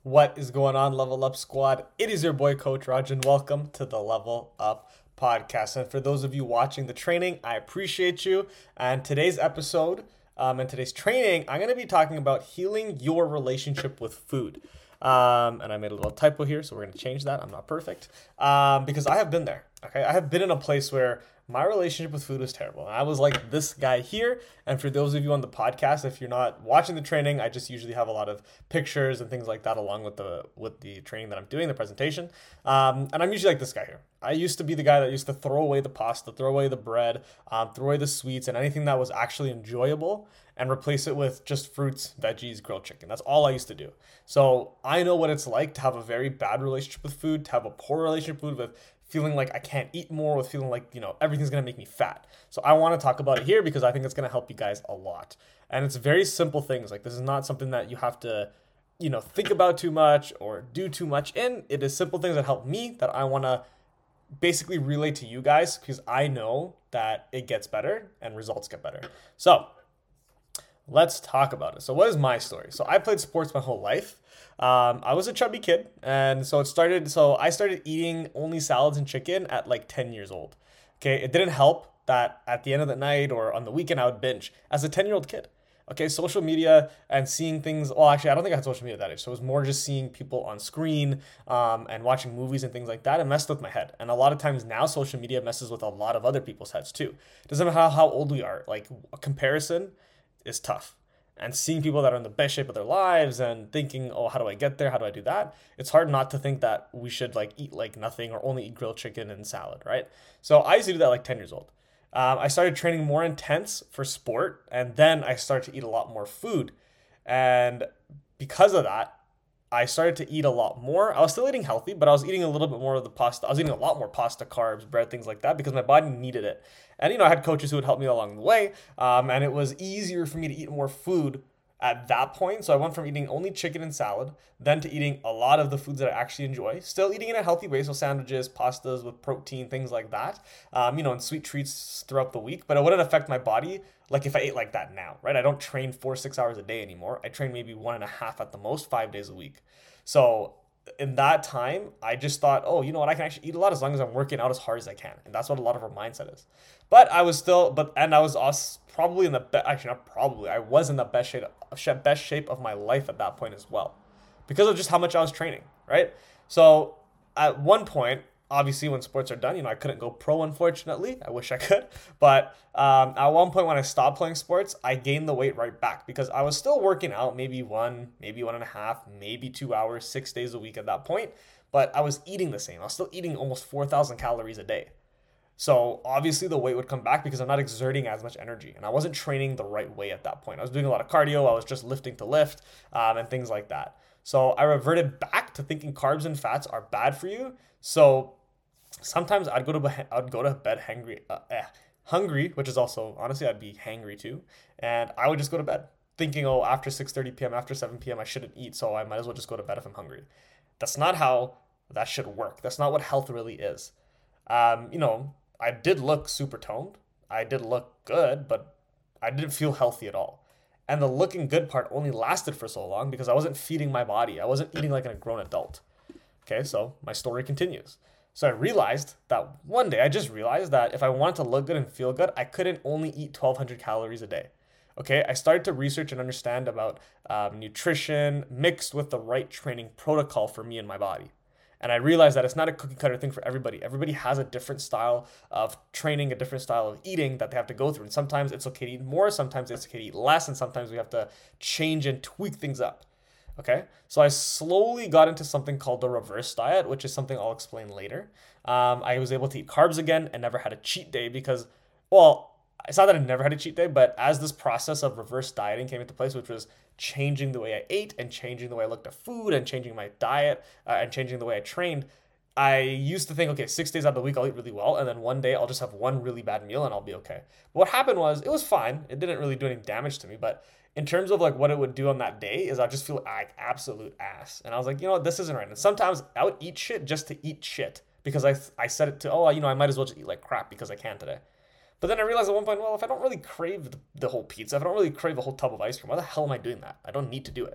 What is going on, Level Up Squad? It is your boy, Coach Raj, and welcome to the Level Up Podcast. And for those of you watching the training, I appreciate you. And today's episode and today's training, I'm going to be talking about healing your relationship with food. And I made a little typo here, so we're going to change that. I'm not perfect because I have been there. Okay, I have been in a place where my relationship with food was terrible. I was like this guy here. And for those of you on the podcast, if you're not watching the training, I just usually have a lot of pictures and things like that along with the training that I'm doing, the presentation. And I'm usually like this guy here. I used to be the guy that used to throw away the pasta, throw away the bread, throw away the sweets, and anything that was actually enjoyable, and replace it with just fruits, veggies, grilled chicken. That's all I used to do. So I know what it's like to have a very bad relationship with food, to have a poor relationship with feeling like I can't eat more, with feeling like, everything's gonna make me fat. So I wanna talk about it here because I think it's gonna help you guys a lot. And it's very simple things. Like, this is not something that you have to, think about too much or do too much in. It is simple things that help me that I wanna basically relay to you guys because I know that it gets better and results get better. So let's talk about it. So, what is my story? So, I played sports my whole life. I was a chubby kid, and so it started. So, I started eating only salads and chicken at like 10 years old. Okay, it didn't help that at the end of the night or on the weekend I would binge as a 10-year-old kid. Okay, social media and seeing things. Well, actually, I don't think I had social media at that age. So it was more just seeing people on screen and watching movies and things like that. It messed with my head. And a lot of times now, social media messes with a lot of other people's heads too. It doesn't matter how old we are. Like, a comparison is tough. And seeing people that are in the best shape of their lives and thinking, oh, how do I get there? How do I do that? It's hard not to think that we should like eat like nothing or only eat grilled chicken and salad, right? So I used to do that like 10 years old. I started training more intense for sport, and then I started to eat a lot more food. And because of that, I started to eat a lot more. I was still eating healthy, but I was eating a little bit more of the pasta. I was eating a lot more pasta, carbs, bread, things like that because my body needed it. And I had coaches who would help me along the way, and it was easier for me to eat more food at that point. So I went from eating only chicken and salad, then to eating a lot of the foods that I actually enjoy. Still eating in a healthy way, so sandwiches, pastas with protein, things like that. And sweet treats throughout the week. But it wouldn't affect my body like if I ate like that now, right? I don't train 4 6 hours a day anymore. I train maybe one and a half at the most, 5 days a week. So in that time, I just thought, oh, you know what? I can actually eat a lot as long as I'm working out as hard as I can, and that's what a lot of our mindset is. But I was still, but and I was probably in the best. Actually, not probably. I was in the best shape of my life at that point as well, because of just how much I was training. Right. So at one point, obviously, when sports are done, I couldn't go pro, unfortunately. I wish I could. But at one point, when I stopped playing sports, I gained the weight right back because I was still working out maybe one and a half, maybe 2 hours, 6 days a week at that point. But I was eating the same. I was still eating almost 4,000 calories a day. So obviously the weight would come back because I'm not exerting as much energy, and I wasn't training the right way at that point. I was doing a lot of cardio. I was just lifting to lift and things like that. So I reverted back to thinking carbs and fats are bad for you. So sometimes I'd go to bed hungry, which is also honestly I'd be hangry too, and I would just go to bed thinking, oh, after 6:30 p.m., after 7 p.m., I shouldn't eat, so I might as well just go to bed if I'm hungry. That's not how that should work. That's not what health really is. Um, you know, I did look super toned. I did look good, but I didn't feel healthy at all. And the looking good part only lasted for so long because I wasn't feeding my body. I wasn't eating like a grown adult. Okay, so my story continues. So I realized that one day, I just realized that if I wanted to look good and feel good, I couldn't only eat 1,200 calories a day. Okay, I started to research and understand about nutrition mixed with the right training protocol for me and my body. And I realized that it's not a cookie cutter thing for everybody. Everybody has a different style of training, a different style of eating that they have to go through. And sometimes it's okay to eat more, sometimes it's okay to eat less, and sometimes we have to change and tweak things up. Okay, so I slowly got into something called the reverse diet, which is something I'll explain later. I was able to eat carbs again and never had a cheat day because, well, it's not that I never had a cheat day, but as this process of reverse dieting came into place, which was changing the way I ate and changing the way I looked at food and changing my diet and changing the way I trained, I used to think, okay, 6 days out of the week I'll eat really well, and then one day I'll just have one really bad meal and I'll be okay. But what happened was it was fine. It didn't really do any damage to me, but in terms of like what it would do on that day is I just feel like absolute ass. And I was like, this isn't right. And sometimes I would eat shit just to eat shit because I said it to, oh, I might as well just eat like crap because I can today. But then I realized at one point, well, if I don't really crave the whole pizza, if I don't really crave a whole tub of ice cream, why the hell am I doing that? I don't need to do it.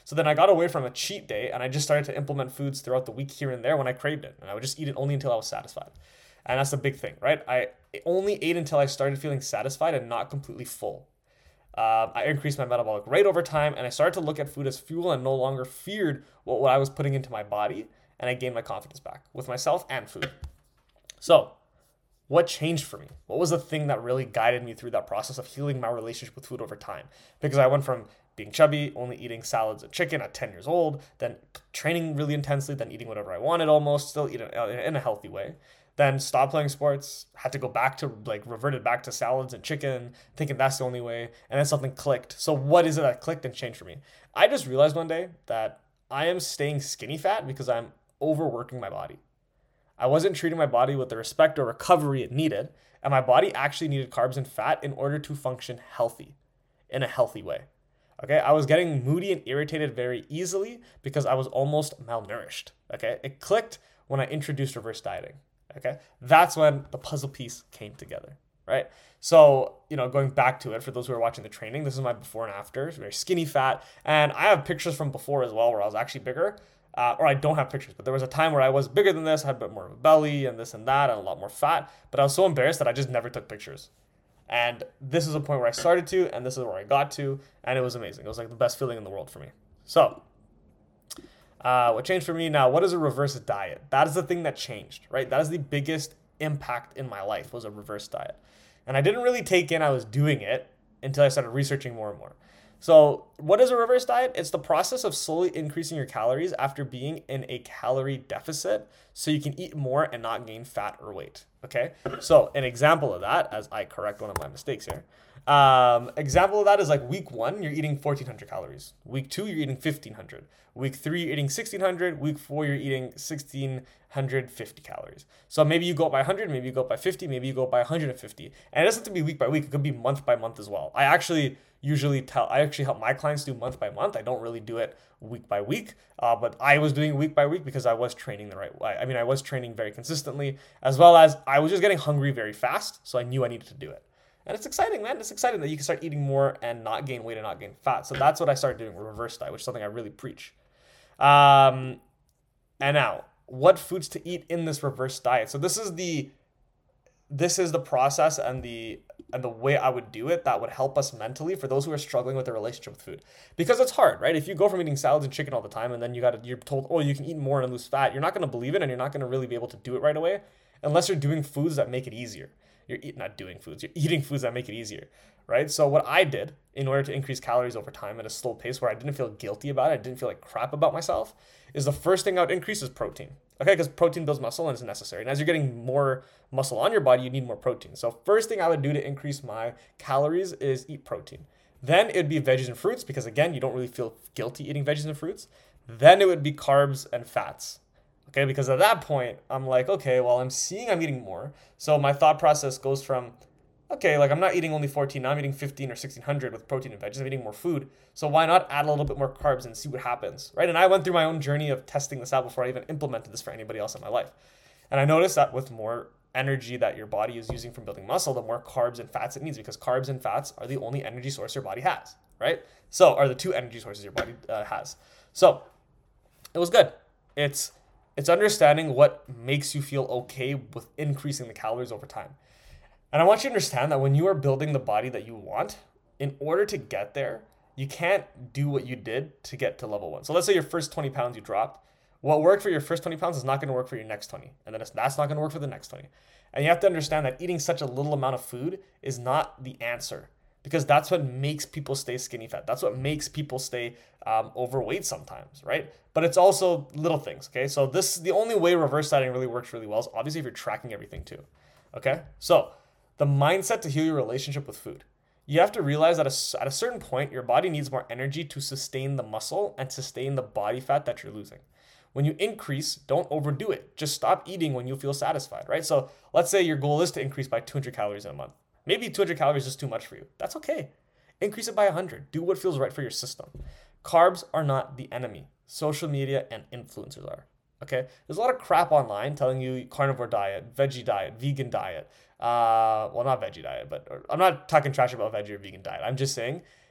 So then I got away from a cheat day and I just started to implement foods throughout the week here and there when I craved it. And I would just eat it only until I was satisfied. And that's the big thing, right? I only ate until I started feeling satisfied and not completely full. I increased my metabolic rate over time, and I started to look at food as fuel and no longer feared what I was putting into my body, and I gained my confidence back with myself and food. So, what changed for me? What was the thing that really guided me through that process of healing my relationship with food over time? Because I went from being chubby, only eating salads and chicken at 10 years old, then training really intensely, then eating whatever I wanted almost, still eating in a healthy way. Then stopped playing sports, had to go back to reverted back to salads and chicken, thinking that's the only way. And then something clicked. So what is it that clicked and changed for me? I just realized one day that I am staying skinny fat because I'm overworking my body. I wasn't treating my body with the respect or recovery it needed. And my body actually needed carbs and fat in order to function healthy, in a healthy way. Okay, I was getting moody and irritated very easily because I was almost malnourished. Okay, it clicked when I introduced reverse dieting. Okay, that's when the puzzle piece came together, right? So, going back to it, for those who are watching the training, this is my before and after, very skinny fat. And I have pictures from before as well where I was actually bigger, or I don't have pictures, but there was a time where I was bigger than this, had a bit more of a belly and this and that, and a lot more fat. But I was so embarrassed that I just never took pictures. And this is a point where I started to, and this is where I got to, and it was amazing. It was like the best feeling in the world for me. So, what changed for me now? What is a reverse diet? That is the thing that changed, right? That is the biggest impact in my life, was a reverse diet. And I didn't really take in I was doing it until I started researching more and more. So what is a reverse diet? It's the process of slowly increasing your calories after being in a calorie deficit so you can eat more and not gain fat or weight. Okay. So an example of that, as I correct one of my mistakes here, example of that is like week 1, you're eating 1,400 calories. Week 2, you're eating 1,500. Week 3, you're eating 1,600. Week 4, you're eating 1,650 calories. So maybe you go up by 100, maybe you go up by 50, maybe you go up by 150. And it doesn't have to be week by week. It could be month by month as well. I actually help my clients do month by month. I don't really do it week by week, but I was doing it week by week because I was training the right way. I mean, I was training very consistently, as well as I was just getting hungry very fast. So I knew I needed to do it. And it's exciting, man. It's exciting that you can start eating more and not gain weight and not gain fat. So that's what I started doing, reverse diet, which is something I really preach. And now, what foods to eat in this reverse diet? So this is the process and the way I would do it that would help us mentally for those who are struggling with their relationship with food. Because it's hard, right? If you go from eating salads and chicken all the time and then you're told, oh, you can eat more and lose fat, you're not going to believe it and you're not going to really be able to do it right away unless you're doing foods that make it easier. You're eating foods that make it easier, right? So what I did in order to increase calories over time at a slow pace where I didn't feel guilty about it, I didn't feel like crap about myself, is the first thing I would increase is protein. Okay, because protein builds muscle and is necessary. And as you're getting more muscle on your body, you need more protein. So first thing I would do to increase my calories is eat protein. Then it would be veggies and fruits because, again, you don't really feel guilty eating veggies and fruits. Then it would be carbs and fats. Okay, because at that point, I'm like, okay, well, I'm seeing I'm eating more. So my thought process goes from, okay, like I'm not eating only 14, now I'm eating 15 or 1,600 with protein and veggies. I'm eating more food. So why not add a little bit more carbs and see what happens, right? And I went through my own journey of testing this out before I even implemented this for anybody else in my life. And I noticed that with more energy that your body is using from building muscle, the more carbs and fats it needs, because carbs and fats are the only energy source your body has, right? So are the two energy sources your body has. So it was good. It's understanding what makes you feel okay with increasing the calories over time. And I want you to understand that when you are building the body that you want, in order to get there, you can't do what you did to get to level 1. So let's say your first 20 pounds you dropped. What worked for your first 20 pounds is not going to work for your next 20. And then that's not going to work for the next 20. And you have to understand that eating such a little amount of food is not the answer, because that's what makes people stay skinny fat. That's what makes people stay overweight sometimes, right? But it's also little things, okay? So this is the only way reverse dieting really works really well is obviously if you're tracking everything too, okay? So the mindset to heal your relationship with food. You have to realize that at a certain point, your body needs more energy to sustain the muscle and sustain the body fat that you're losing. When you increase, don't overdo it. Just stop eating when you feel satisfied, right? So let's say your goal is to increase by 200 calories in a month. Maybe 200 calories is too much for you. That's okay. Increase it by 100. Do what feels right for your system. Carbs are not the enemy. Social media and influencers are. Okay? There's a lot of crap online telling you carnivore diet, veggie diet, vegan diet. Well, not veggie diet, but I'm not talking trash about veggie or vegan diet. I'm just saying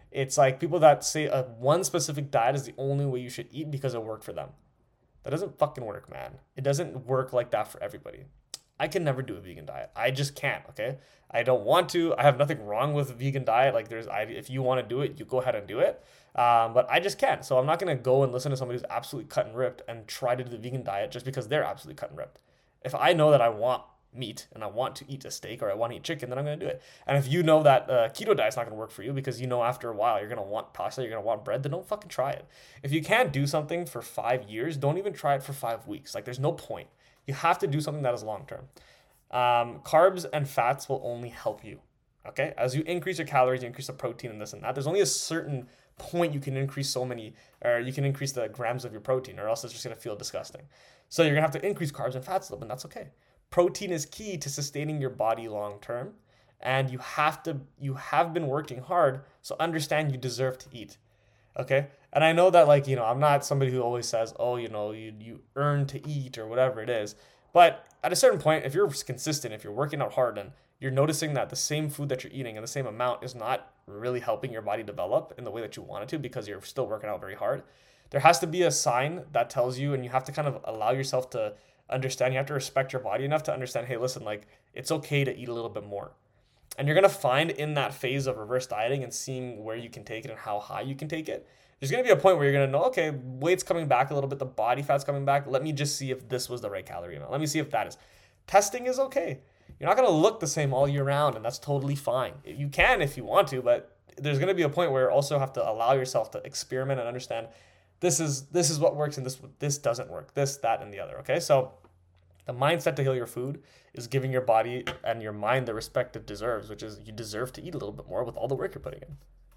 It's like people that say one specific diet is the only way you should eat because it worked for them. That doesn't fucking work, man. It doesn't work like that for everybody. I can never do a vegan diet. I just can't, okay? I don't want to. I have nothing wrong with a vegan diet. Like if you want to do it, you go ahead and do it. But I just can't. So I'm not going to go and listen to somebody who's absolutely cut and ripped and try to do the vegan diet just because they're absolutely cut and ripped. If I know that I want meat and I want to eat a steak or I want to eat chicken, then I'm going to do it. And if you know that keto diet's not going to work for you because you know after a while you're going to want pasta, you're going to want bread, then don't fucking try it. If you can't do something for 5 years, don't even try it for 5 weeks. Like there's no point. You have to do something that is long term. Carbs and fats will only help you. Okay, as you increase your calories, you increase the protein and this and that. There's only a certain point you can increase so many, or you can increase the grams of your protein, or else it's just gonna feel disgusting. So you're gonna have to increase carbs and fats a little bit, and that's okay. Protein is key to sustaining your body long term, and you have been working hard, so understand you deserve to eat. Okay, and I know that I'm not somebody who always says, oh, you earn to eat or whatever it is, but at a certain point, if you're consistent, if you're working out hard and you're noticing that the same food that you're eating and the same amount is not really helping your body develop in the way that you want it to because you're still working out very hard, there has to be a sign that tells you, and you have to kind of allow yourself to understand. You have to respect your body enough to understand, hey, listen, like it's okay to eat a little bit more. And you're going to find in that phase of reverse dieting and seeing where you can take it and how high you can take it, there's going to be a point where you're going to know, okay, weight's coming back a little bit, the body fat's coming back. Let me just see if this was the right calorie amount. Let me see if that is. Testing is okay. You're not going to look the same all year round, and that's totally fine. You can if you want to, but there's going to be a point where you also have to allow yourself to experiment and understand this is what works and this doesn't work, this, that, and the other, okay? So the mindset to heal your food is giving your body and your mind the respect it deserves, which is you deserve to eat a little bit more with all the work you're putting in.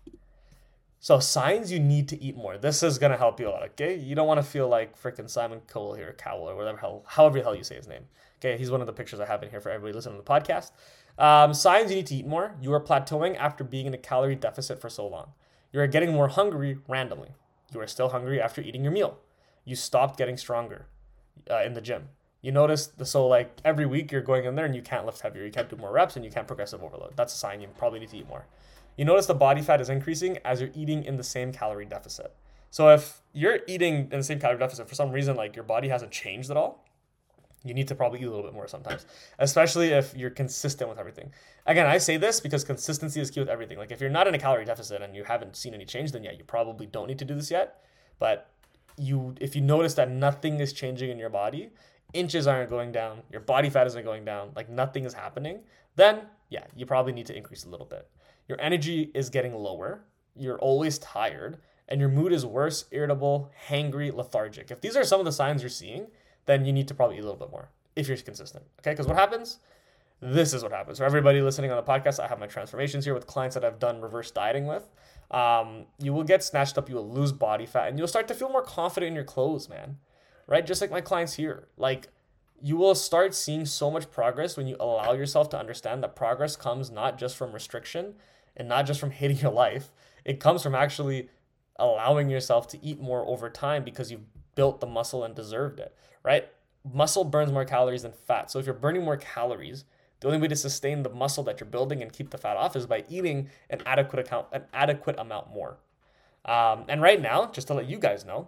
So signs you need to eat more. This is going to help you a lot, okay? You don't want to feel like freaking Simon Cowell here, Cowell, or however the hell you say his name. Okay, he's one of the pictures I have in here for everybody listening to the podcast. Signs you need to eat more. You are plateauing after being in a calorie deficit for so long. You are getting more hungry randomly. You are still hungry after eating your meal. You stopped getting stronger in the gym. You notice, every week you're going in there and you can't lift heavier. You can't do more reps and you can't progressive overload. That's a sign you probably need to eat more. You notice the body fat is increasing as you're eating in the same calorie deficit. So if you're eating in the same calorie deficit for some reason, like your body hasn't changed at all, you need to probably eat a little bit more sometimes, especially if you're consistent with everything. Again, I say this because consistency is key with everything. Like if you're not in a calorie deficit and you haven't seen any change, then yeah, you probably don't need to do this yet. But if you notice that nothing is changing in your body, inches aren't going down, your body fat isn't going down, like nothing is happening, then yeah, you probably need to increase a little bit. Your energy is getting lower, you're always tired, and your mood is worse, irritable, hangry, lethargic. If these are some of the signs you're seeing, then you need to probably eat a little bit more if you're consistent, okay? Because what happens? This is what happens. For everybody listening on the podcast, I have my transformations here with clients that I've done reverse dieting with. You will get snatched up, you will lose body fat, and you'll start to feel more confident in your clothes, man, right? Just like my clients here. Like, you will start seeing so much progress when you allow yourself to understand that progress comes not just from restriction and not just from hating your life. It comes from actually allowing yourself to eat more over time because you've built the muscle and deserved it, right? Muscle burns more calories than fat. So if you're burning more calories, the only way to sustain the muscle that you're building and keep the fat off is by eating an adequate amount more. And right now, just to let you guys know,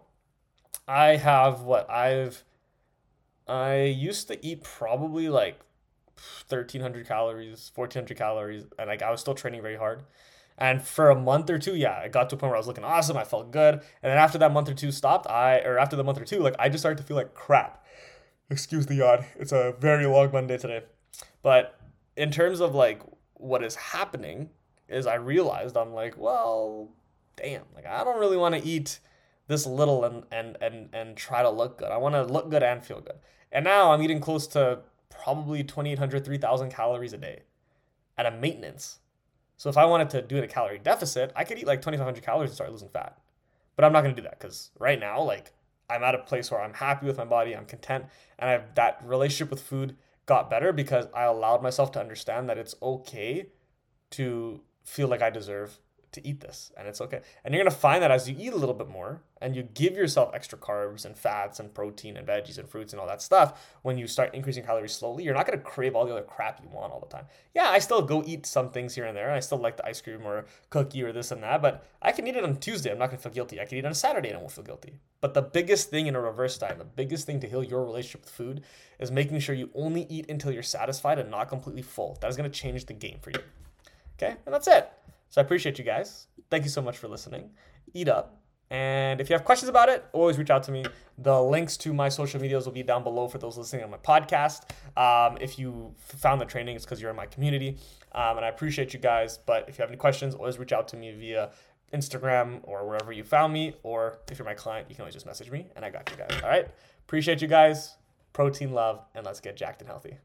I used to eat probably like 1,300 calories, 1,400 calories, and like I was still training very hard. And for a month or two, yeah, I got to a point where I was looking awesome. I felt good. And then after that month or two stopped, after the month or two, like I just started to feel like crap. Excuse the yawn. It's a very long Monday today. But in terms of like what is happening is I realized I'm like, well, damn, like I don't really want to eat this little and try to look good. I want to look good and feel good. And now I'm eating close to probably 2,800, 3,000 calories a day at a maintenance. So if I wanted to do a calorie deficit, I could eat like 2,500 calories and start losing fat. But I'm not going to do that because right now, like I'm at a place where I'm happy with my body, I'm content, and that relationship with food got better because I allowed myself to understand that it's okay to feel like I deserve to eat this, and it's okay. And you're gonna find that as you eat a little bit more and you give yourself extra carbs and fats and protein and veggies and fruits and all that stuff, when you start increasing calories slowly, you're not gonna crave all the other crap you want all the time. Yeah, I still go eat some things here and there. I still like the ice cream or cookie or this and that, but I can eat it on Tuesday. I'm not gonna feel guilty. I can eat it on Saturday and I won't feel guilty. But the biggest thing in a reverse diet, the biggest thing to heal your relationship with food is making sure you only eat until you're satisfied and not completely full. That is gonna change the game for you. Okay, and that's it. So I appreciate you guys. Thank you so much for listening. Eat up. And if you have questions about it, always reach out to me. The links to my social medias will be down below for those listening on my podcast. If you found the training, it's because you're in my community. And I appreciate you guys. But if you have any questions, always reach out to me via Instagram or wherever you found me. Or if you're my client, you can always just message me and I got you guys. All right. Appreciate you guys. Protein love, and let's get jacked and healthy.